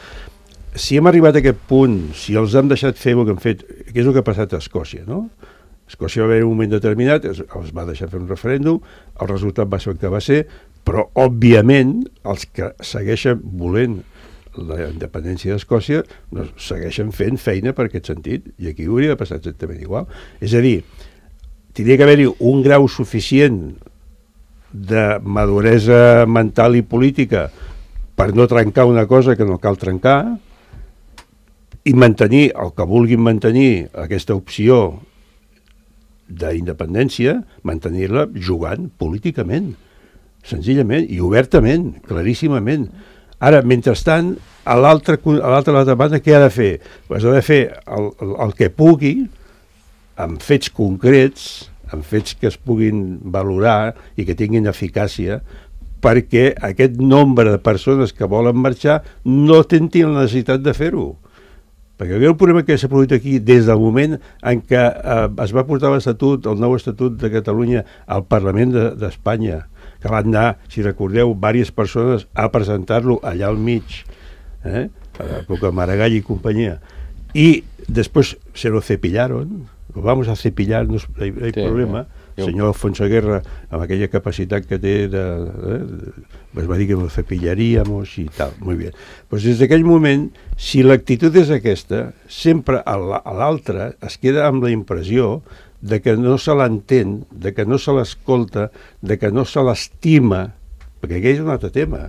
si hem arribat a aquest punt, si els hem deixat fer el que han fet, que és el que ha passat a Escòcia, no? Escòcia va haver un moment determinat, es, els va deixar fer un referèndum, el resultat va ser el que va ser, però, òbviament, els que segueixen volent la independència d'Escòcia no, segueixen fent feina per aquest sentit, i aquí hauria de passar exactament igual. És a dir, tindria que haver-hi un grau suficient de maduresa mental i política per no trencar una cosa que no cal trencar i mantenir el que vulguin mantenir aquesta opció d'independència, mantenir-la jugant políticament, senzillament i obertament, claríssimament. Ara, mentrestant, a l'altra a l'altra banda, què ha de fer? Pues ha de fer el, el, el que pugui, amb fets concrets, amb fets que es puguin valorar i que tinguin eficàcia, perquè aquest nombre de persones que volen marxar no tinguin la necessitat de fer-ho. Perquè el problema que s'ha produït aquí des del moment en què eh, es va portar l'Estatut, el nou Estatut de Catalunya al Parlament d'Espanya, de, que van anar, si recordeu, diverses persones a presentar-lo allà al mig, eh? a l'època Maragall i companyia, i després se lo cepillaron, lo vamos a cepillar, no hay, no hay sí, problema, el senyor Alfonso Guerra, amb aquella capacitat que té, de, eh, pues va dir que lo cepillaríamos i tal, molt bé. Pues des d'aquell moment, si l'actitud és aquesta, sempre a l'altre es queda amb la impressió de que no se l'entén, de que no se l'escolta, de que no se l'estima, perquè aquell és un altre tema.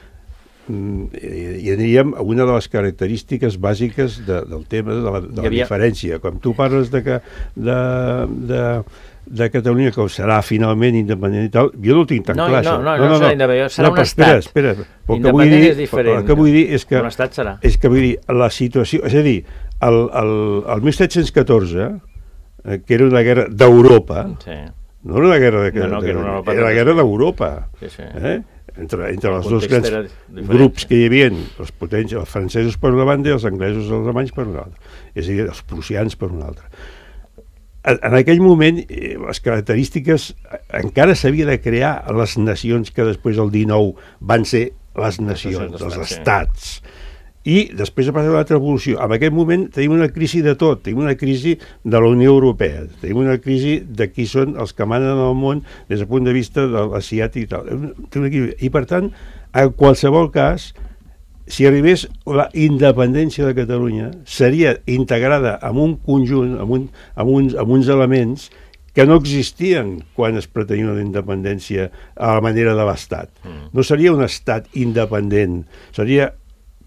I aniríem a una de les característiques bàsiques de, del tema de la, de la havia... diferència. Quan tu parles de, que, de, de, de Catalunya, que serà finalment independent i tal, jo no ho tinc tan no, clar. No, no, no, no, no, serà independent, serà no, un espera, estat. Espera, espera. Independent dir, és diferent. El que vull dir és que, un estat serà. És que vull dir, la situació, és a dir, el, el, el mil set-cents catorze, eh, que era una guerra d'Europa, sí. no era una guerra de, no, no, de, era, una era la guerra d'Europa, sí, sí. eh? entre, entre els dos grans grups que hi havia, els potents, els francesos per una banda i els anglesos i els alemanys per una altra, és a dir, els prussians per una altra. En, en aquell moment, les característiques, encara s'havia de crear les nacions que després del dinou van ser les nacions, els estats. I després ha passat una altra evolució. En aquest moment tenim una crisi de tot, tenim una crisi de la Unió Europea, tenim una crisi de qui són els que manen al món des del punt de vista de l'asiàtic i tal. I per tant, en qualsevol cas, si arribés la independència de Catalunya, seria integrada en un conjunt, en, un, en, uns, en uns elements que no existien quan es pretenia una independència a la manera de l'Estat. No seria un Estat independent, seria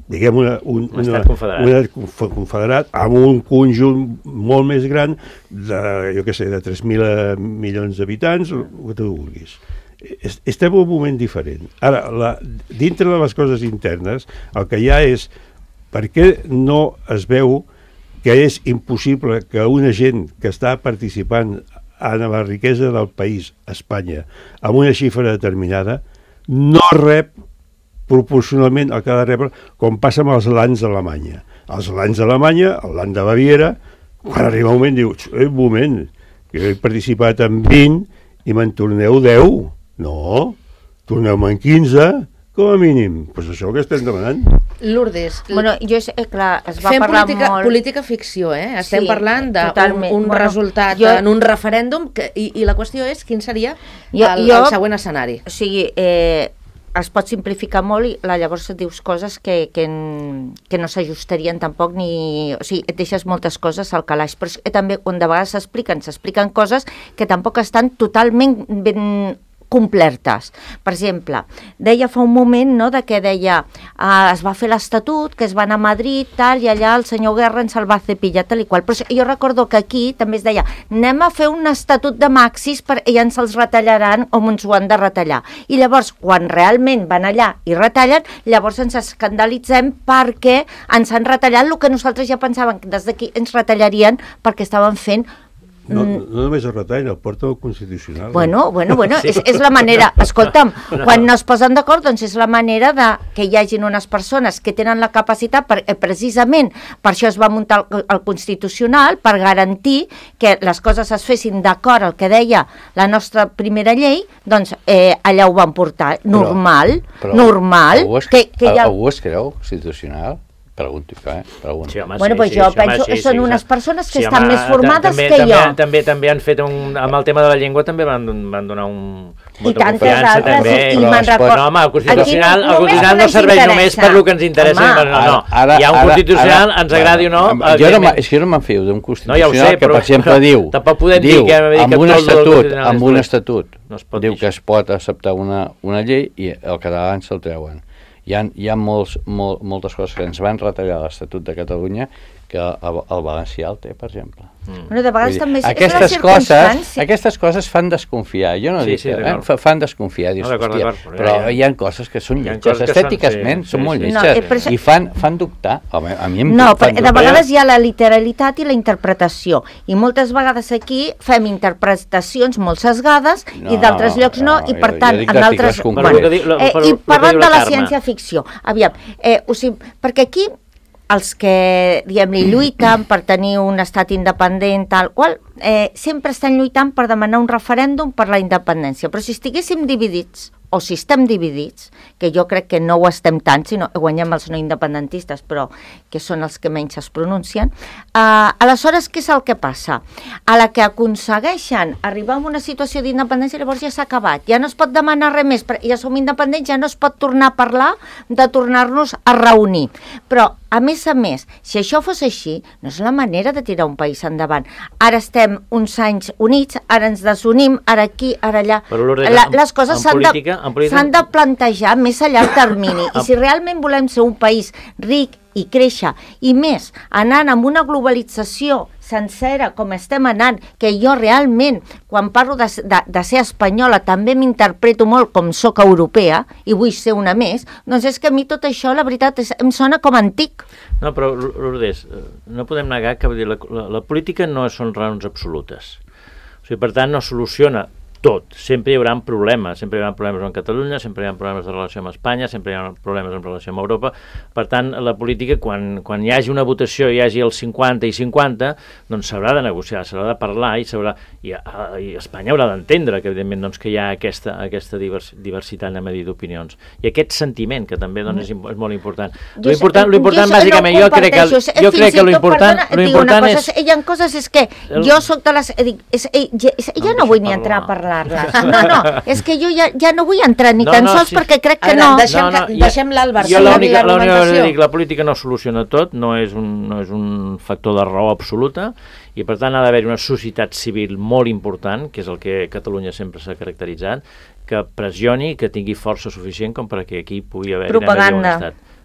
diguem, una, un, un estat confederat. Un estat confederat amb un conjunt molt més gran de, jo què sé, de tres mil milions d'habitants, el que tu vulguis. Estem en un moment diferent. Ara, la, dintre de les coses internes, el que hi ha és per què no es veu que és impossible que una gent que està participant en la riquesa del país, Espanya, amb una xifra determinada, no rep proporcionalment el que ha de rebre, com passa amb els lands d'Alemanya. Els lands d'Alemanya, el land de Baviera, quan arriba un moment diu, eh, un moment, que he participat en vint i me'n torneu deu. No, torneu-me en quinze, com a mínim. Doncs pues això que estem demanant. Lourdes, bueno, jo, eh, clar, es va fem parlar política, molt... política ficció, eh? Estem Sí, parlant d'un totalment. un Bueno, resultat jo- en un referèndum que, i, i la qüestió és quin seria Jo- el, jo- el següent escenari. O sigui, eh, es pot simplificar molt i la, llavors et dius coses que, que, que no s'ajustarien tampoc ni... O sigui, et deixes moltes coses al calaix, però és, també quan de vegades s'expliquen, s'expliquen coses que tampoc estan totalment ben complertes. Per exemple, deia fa un moment, no?, de que deia eh, es va fer l'Estatut, que es va anar a Madrid, tal, i allà el senyor Guerra ens el va cepillar, tal i qual. Però jo recordo que aquí també es deia anem a fer un Estatut de Maxis per, i ens els retallaran o ens ho han de retallar. I llavors, quan realment van allà i retallen, llavors ens escandalitzem perquè ens han retallat el que nosaltres ja pensàvem que des d'aquí ens retallarien perquè estaven fent. No, no només el retall, el porta al Constitucional. Bueno, bueno, bueno, sí. és, és la manera, escolta'm, quan no es posen d'acord, doncs és la manera de que hi hagin unes persones que tenen la capacitat, per, eh, precisament per això es va muntar el, el Constitucional, per garantir que les coses es fessin d'acord al que deia la nostra primera llei, doncs eh, allà ho van portar, normal, però, però normal. Algú es, que, que hi ha... algú es creu Constitucional? Pregunto, eh? Pregunto. Sí, home, Bueno, sí, pues sí, jo sí, penso home, que sí, són sí, unes sí. persones que Sí, estan home, més formades també, que també, jo. També, també han fet un... Amb el tema de la llengua també van, van donar un... I tantes altres, també. i, i Però me'n es pot- recordo... No, home, el Constitucional, Aquí el Constitucional no ens serveix interessa. només per el que ens interessa. Home, No, no, Ara- hi ha un ara- Constitucional, ara- ens agradi o no... Jo no, me- evidentment. és que jo no me'n fio d'un No, Constitucional ja ho sé, que, però- per exemple, diu, tampoc podem dir diu que hem de dir amb que un tot el estatut, Constitucional amb és un dolent. estatut, No es pot diu dir que això. es pot acceptar una, una llei i el català ens el treuen. Hi ha, hi ha molts, molt, moltes coses que ens van retallar l'Estatut de Catalunya que el, el valencià el té, per exemple. Mm. Bueno, de vegades també és, aquestes és la coses, circumstància. aquestes coses fan desconfiar. Jo no Sí, dic sí, que eh, d'acord. fa- fan desconfiar. Dius, No, d'acord, hòstia, d'acord, però però ja- hi ha coses que són hi ha lletges, coses que són- estèticament sí, són sí, molt sí. lletges No, eh, però això- i fan, fan dubtar. Home, a mi em No, fan però de dubtar. vegades hi ha la literalitat i la interpretació, i moltes vegades aquí fem interpretacions molt sesgades No, i d'altres llocs no, no, i per jo- tant, jo dic en d'articles altres... concrets. Per lo que di- lo- eh, per lo- I lo que parlant diu de la la Carme. ciència-ficció, aviam, eh, o sigui, perquè aquí els que, diguem-li, lluiten per tenir un estat independent, tal qual, eh, sempre estan lluitant per demanar un referèndum per la independència, però si estiguéssim dividits, o si estem dividits, que jo crec que no ho estem tant, sinó guanyem els no independentistes, però que són els que menys es pronuncien, eh, aleshores què és el que passa? A la que aconsegueixen arribar a una situació d'independència, llavors ja s'ha acabat, ja no es pot demanar res més, ja som independents, ja no es pot tornar a parlar de tornar-nos a reunir. Però, a més a més, si això fos així, no és la manera de tirar un país endavant. Ara estem uns anys units, ara ens desunim, ara aquí, ara allà. Però, Lourdes, La, en- les coses en s'han de, política- en política- s'han de plantejar més a llarg termini. I si realment volem ser un país ric i créixer, i més, anant amb una globalització sencera com estem anant, que jo realment, quan parlo de, de, de ser espanyola, també m'interpreto molt com soc europea, i vull ser una més, doncs és que a mi tot això, la veritat, és, em sona com antic. No, però, Lourdes, eh, no podem negar que vull dir, la, la, la política no són raons absolutes. O sigui, per tant, no soluciona tot. Sempre hi haurà problemes. Sempre hi haurà problemes amb Catalunya, sempre hi haurà problemes de relació amb Espanya, sempre hi haurà problemes en relació amb Europa. Per tant, la política, quan, quan hi hagi una votació i hi hagi el cinquanta i cinquanta, doncs s'haurà de negociar, s'haurà de parlar i s'haurà... I, i Espanya haurà d'entendre que, evidentment, doncs, que hi ha aquesta, aquesta divers, diversitat, anem a dir, d'opinions. I aquest sentiment, que també doncs, és, imp- és molt important. Jo Lo important, sé- lo important jo bàsicament, no jo crec que, comparteixo, jo fins crec i que lo tot, important, perdona, et lo dic una important cosa, és... Hi ha coses, és que El- jo sóc de les... Dic, és, eh, ja, és, jo Em no deixa vull ni entrar a parlar. parlar-les. No, no, és que jo ja, ja no vull entrar ni No, tan no, sols sí. perquè crec que Ara, no. deixem, No, no, que- ja- deixem l'Àlvar Jo seguir l'única l'única cosa l'argumentació. que dic, la política no soluciona tot, no és un, no és un factor de raó absoluta, i per tant ha d'haver una societat civil molt important, que és el que Catalunya sempre s'ha caracteritzat, que pressioni, que tingui força suficient com perquè aquí pugui haver un Propaganda. estat.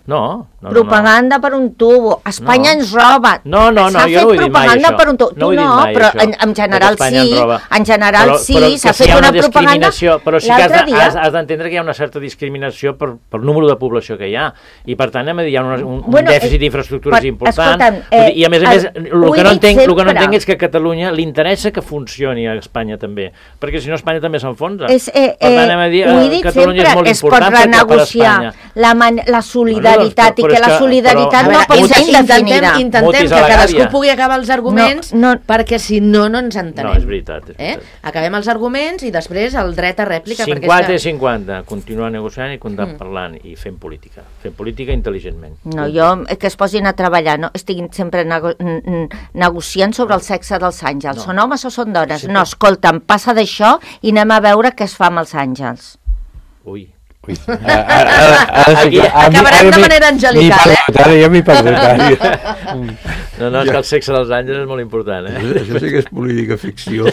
No, no, propaganda no, no. per un tubo. Espanya no. ens roba. No, no, no, jo no ho he dit mai, propaganda això. per un tubo. No tu no, mai, però això, en, en general sí. En general però, sí, però s'ha si fet una, una propaganda. Però sí que has, dia... has, has d'entendre que hi ha una certa discriminació per, per número de població que hi ha. I per tant, hi ha un, un, bueno, un dèficit eh, d'infraestructures per, important. Eh, I a més a més, el, el, que no entenc, el que no entenc és que a Catalunya li interessa que funcioni a Espanya també. Perquè si no, Espanya també s'enfonsa. És, eh, per tant, hem de dir, eh, Catalunya sempre, és molt es important pot renegociar la, man, la solidaritat no, no, i que la solidaritat però, no pot ser indefinida. Intentem, intentem que cadascú pugui acabar els arguments, no, no, perquè si no, no ens entenem. No, és veritat. És veritat. Eh? Acabem els arguments i després el dret a rèplica. cinquanta i cinquanta, continuar negociant i continuar mm. parlant i fent política. Fent política intel·ligentment. No, jo, que es posin a treballar, no estiguin sempre nego negociant sobre el sexe dels àngels. No. Són homes o són dones? Sí, no, escolta'm, passa d'això i anem a veure què es fa amb els àngels. Ui. Ui. A, a, a, a, Aquí, acabarem de manera angelical, eh? Ara jo m'hi perdré. No, no, és que el sexe dels àngels és molt important, eh? Això sí que és política ficció.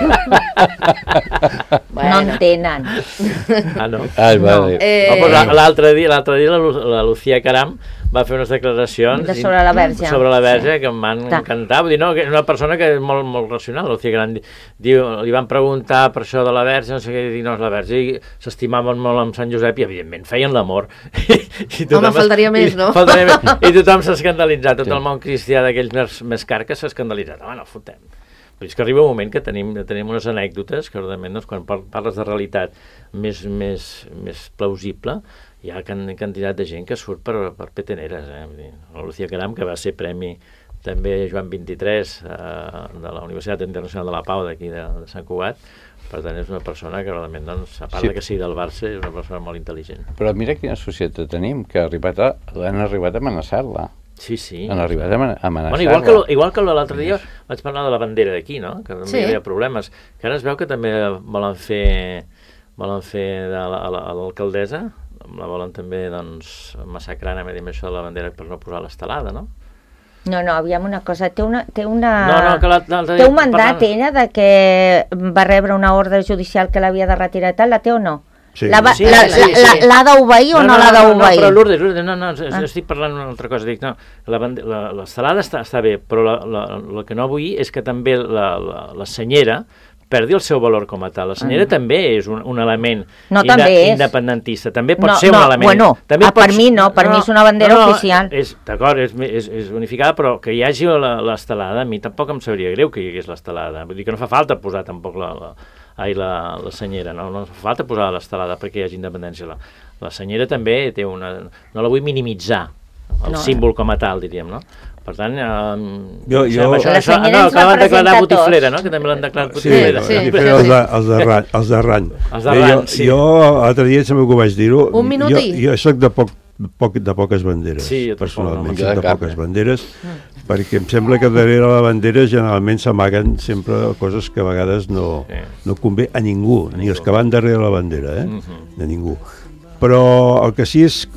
Bueno. No en tenen. Ah, no? Ai, vale. No. Eh... no l'altre dia, l'altre dia la, la Lucía Caram va fer unes declaracions de sobre la Verge, sobre la Verge sí. que em van Ta. encantar. Vull dir, no, que és una persona que és molt, molt racional. La Lucía Caram diu, li van preguntar per això de la Verge, no sé què, i no és la Verge, i s'estimaven molt amb Sant Josep i, evidentment, feien l'amor. Home, faltaria més, no? Faltaria més. I tothom s'ha escandalitzat, tot sí. el món cristià d'aquells més, més carques s'ha escandalitzat. Home, no fotem. Però és que arriba un moment que tenim, tenim unes anècdotes que, realment, doncs, quan parles de realitat més, més, més plausible, hi ha can, quantitat de gent que surt per, per peteneres. Eh? Vull dir, la Lucía Caram, que va ser premi també Joan vint-i-tres eh, de la Universitat Internacional de la Pau d'aquí de, de Sant Cugat, per tant és una persona que realment, doncs, a part sí. de que sigui del Barça, és una persona molt intel·ligent. Però mira quina societat tenim, que han arribat a, han arribat a amenaçar-la. Sí, sí. Han arribat a amenaçar-la. Bueno, igual que, igual que l'altre dia vaig parlar de la bandera d'aquí, no? Que també sí. hi havia problemes. Que ara es veu que també volen fer, volen fer de l'alcaldessa, la volen també, doncs, massacrant amb això de la bandera per no posar l'estelada, no? No, no, aviam una cosa, té una... Té, una... No, no, que la, té un mandat, parlant... ella, de que va rebre una ordre judicial que l'havia de retirar i tal, la té o no? Sí. L'ha sí, sí, sí, sí. d'obeir o no, no, no l'ha d'obeir? No, però Lourdes, Lourdes, no, no, ah. estic parlant d'una altra cosa. Dic, no, l'estelada està, està bé, però la, la, la que no vull és que també la, la, la senyera perdi el seu valor com a tal. La senyera mm. també és un, un element no, inde també és. independentista. També pot no, ser no, un element... Bueno, també ah, per mi no, per no, mi és una bandera no, no, oficial. D'acord, és, és, és unificada, però que hi hagi l'estelada, a mi tampoc em sabria greu que hi hagués l'estelada. Vull dir que no fa falta posar tampoc la... la ai, la, la senyera, no, no fa falta posar l'estelada perquè hi hagi independència. La, la senyera també té una... No la vull minimitzar, el no, símbol com a tal, diríem, no? Per tant, eh, jo, jo... això, això, no, que l'han declarat botiflera, no? Que també l'han declarat botiflera. Sí, sí, botiflera sí, sí. Els d'Arran. Els d'Arran. Els d'Arran, sí. Jo, l'altre dia, sembla que ho vaig dir-ho... Un minutí. Jo, jo soc de poc, poc, de poques banderes, sí, personalment, no, soc de poques banderes, mm. perquè em sembla que darrere la bandera generalment s'amaguen sempre coses que a vegades no, sí. no convé a ningú, a ni ningú. Els que van darrere la bandera, eh? Mm-hmm. De ningú. Però el que sí és,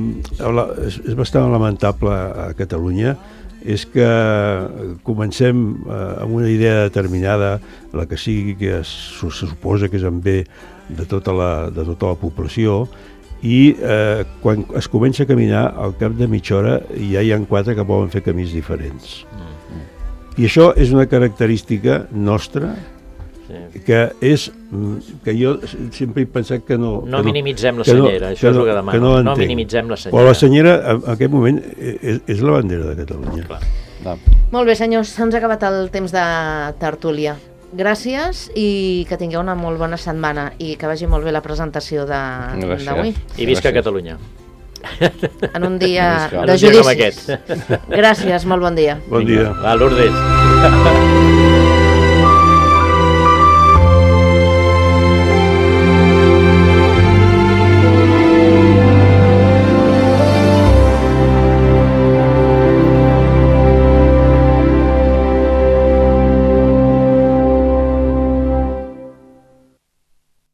és, és bastant lamentable a Catalunya és que comencem eh, amb una idea determinada, la que sigui que es, se suposa que és en bé de tota la, de tota la població, i eh, quan es comença a caminar, al cap de mitja hora ja hi ha quatre que poden fer camins diferents. Mm. I això és una característica nostra, sí. que és que jo sempre he pensat que no... No que minimitzem no, la senyera, no, això és el que demano. No, no minimitzem la senyera. Però la senyera, en aquest moment, és, és la bandera de Catalunya. Clar. Molt bé, senyors, s'ha acabat el temps de tertúlia. Gràcies i que tingueu una molt bona setmana i que vagi molt bé la presentació d'avui. I visca Catalunya. En un dia en de un judicis. Dia com aquest. Gràcies, molt bon dia. Bon dia. Va, Lourdes.